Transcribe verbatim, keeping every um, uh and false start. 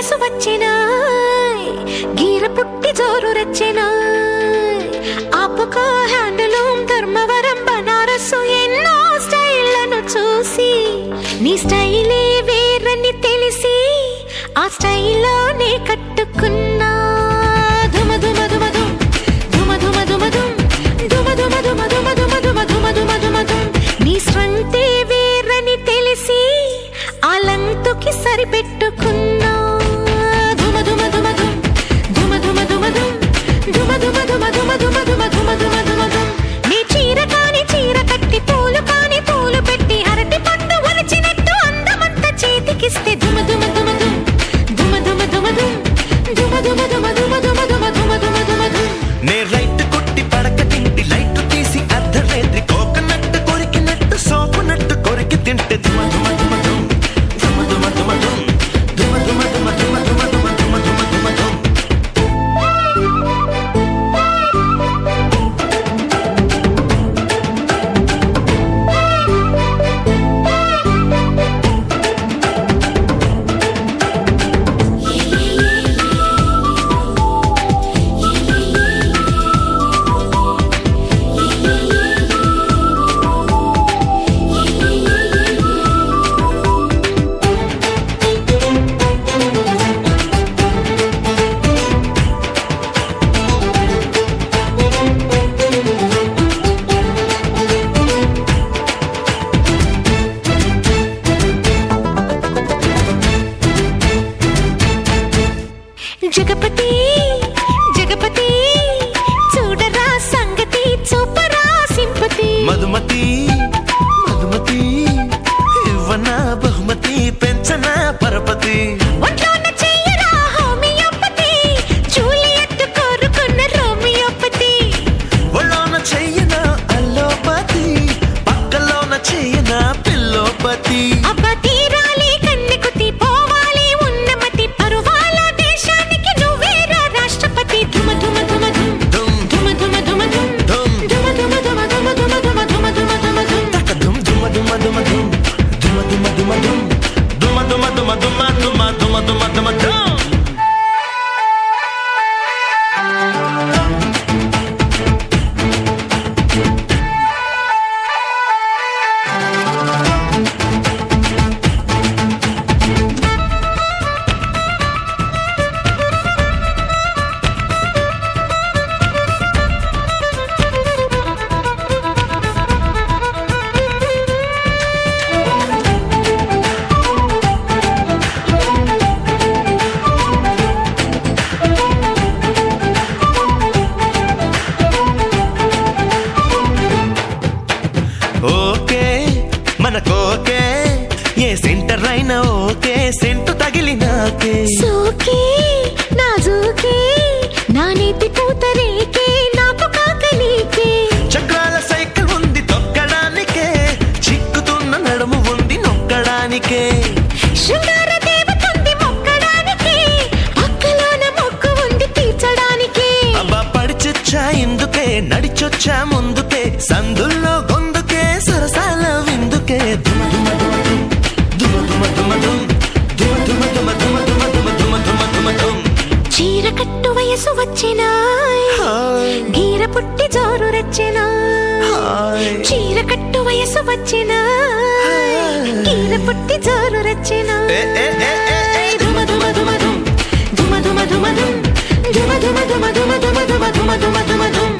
వయసు వచ్చేనాయ్ గీర పుట్టి జోరు రచ్చెనాయ్ ఆపుకో హ్యాండ్లూమ్ ధర్మవరం బనారసు ఎన్నో స్టైళ్లను చూసి నీ స్టైలే వేరని తెలిసి ఆ స్టైల్లోనే కట్టుకున్నా ధుమ ధుమ ధుమ ధుమ్ ధుమ ధుమ ధుమ ధుమ్ ధుమ ధుమ ధుమ ధుమ ధుమ ధుమ ధుమ ధుమ ధుమ ధుమ్ నీ స్ట్రెంగ్తే వేరని తెలిసి ఆ లంతుకి సరిపెట్టుకున్నా ధుమ ధుమ ధుమ ధుమ్ ధుమ ధుమ ధుమ ధుమ్ ధుమ ధుమ ధుమ ధుమ ధుమ ధుమ ధుమ ధుమ ధుమ ధుమ్ నీ చీర కాని చీర కట్టి పూలు కాని పూలు పెట్టి అరటి పండు ఒలిచినట్టు అందమంతా చేతికిస్తే ధుమ ధుమ ధుమ ధుమ్ ధుమ ధుమ ధుమ ధుమ్ ధుమ ధుమ ధుమ ధుమ ధుమ ధుమ ధుమ ధుమ ధుమ ధుమ్ నే రైట్ కొట్టి పడక తింటి లైట్ తీసి అర్ధరేత్రి కోకనట్టు కొరికినట్టు సోపునట్టు కొరికి తింటే ధుమ ధుమ ధుమ ధుమ్ ధుమ ధుమ ధుమ ధుమ్ ధుమ ధుమ ధుమ ధుమ ధుమ ధుమ ధుమ ధుమ ధుమ ధుమ్ జగపతి జగపతి చూడరా సంగతి చూపరా సింపతి మధుమతి మధుమతి ఇవ్వన బహుమతి పెంచన పరపతి ఒంట్లోన చెయ్యరా హోమియోపతి జూలియట్ కోరుకున్న రోమియోపతి ఒళ్ళోన చెయ్యన అల్లోపతి పక్కలోన చెయ్యన పిల్లోపతి అబ్బా తీరాలి కన్నెకుతి పోవాలి ఉన్నమతి పరువాల దేశానికి నువ్వేరా రాష్ట్రపతి ధుమ ధుమ ధుమ ధుమ్ ధుమ్ ధుమ ధుమ ధుమ ధుమ్ ధుమ్ ధుమ ధుమ ధుమ ధుమ ధుమ ధుమ ధుమ ధుమ ధుమ ధుమ్ తక ధుమ్ ధుమ ధుమ ధుమ ధుమ్ ధుమ ధుమ ధుమ ధుమ్ ధుమ ధుమ ధుమ ధుమ ధుమ ధుమ ధుమ ధుమ ధుమ్ ఓకే మనకోకే ఏ సెంటర్ అయినా ఓకే సెంటు తగిలినాకే సోకే నాజూకే నా నీతి పూతరేకే నాకు కాకలీకే చక్రాల సైకిల్ ఉంది తొక్కడానికే చిక్కుతున్న నడుము ఉంది నొక్కడానికే శృంగార దేవతుంది మొక్కడానికే అక్కలోన మొక్కు ఉంది తీర్చడానికే అబ్బా పడిచొచ్చా ఇందుకే నడిచొచ్చా ముందుకే సందుల్లో గొందుకే సరసాల విందుకే ధుమ ధుమ ధుమ ధుమ ధుమ ధుమ ధుమ ధుమ ధుమ ధుమ ధుమ ధుమ ధుమ ధుమ ధుమ ధుమ ధుమ చీర కట్టు వయసు వచ్చినాయ్ గీర పుట్టి జోరు రచ్చెనాయ్ చీర కట్టు వయసు వచ్చినాయ్ గీర పుట్టి జోరు రచ్చెనాయ్ ధుమ ధుమ ధుమ ధుమ్ ధుమ ధుమ ధుమ ధుమ్ ధుమ ధుమ ధుమ ధుమ ధుమ ధుమ ధుమ ధుమ ధుమ ధుమ్